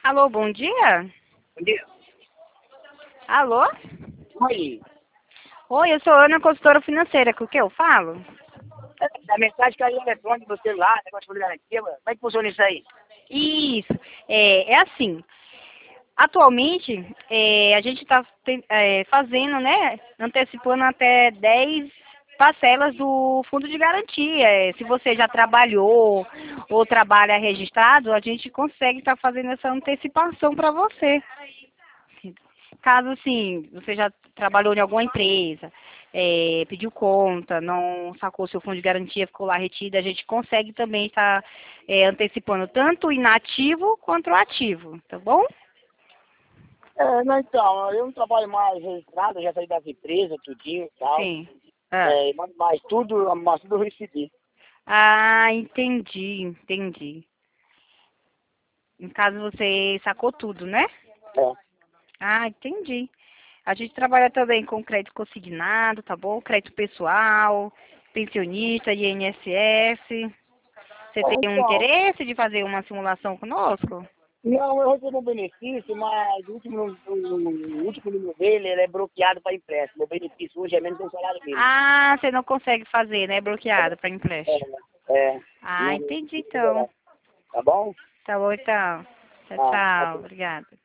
Alô, bom dia? Bom dia. Alô? Oi. Oi, eu sou Ana, consultora financeira. Com o que eu falo? A mensagem caiu eletrônica do celular, negócio de garantia, mano. Como é que funciona isso aí? Isso. É assim. Atualmente, a gente está fazendo, né? Antecipando até 10 parcelas do fundo de garantia. Se você já trabalhou ou trabalha registrado, a gente consegue estar fazendo essa antecipação para você. Caso assim, você já trabalhou em alguma empresa, pediu conta, não sacou seu fundo de garantia, ficou lá retido, a gente consegue também estar antecipando tanto o inativo quanto o ativo, tá bom? Não, então, eu não trabalho mais registrado, já saí das empresas, tudinho e tal. Sim. Ah, Mas tudo eu recebi. entendi, entendi. No caso, você sacou tudo, né? É. Entendi. A gente trabalha também com crédito consignado, tá bom? Crédito pessoal, pensionista, INSS. Você tem um Então, interesse de fazer uma simulação conosco? não, eu recebo um benefício, mas o último número dele ele é bloqueado para empréstimo. O benefício hoje é menos do salário mínimo. Você não consegue fazer, né? Bloqueado para É, empréstimo. é. Entendi Não então. liberar. Tá bom? Tá bom então. Tchau, Ah, tchau. ok. Obrigada.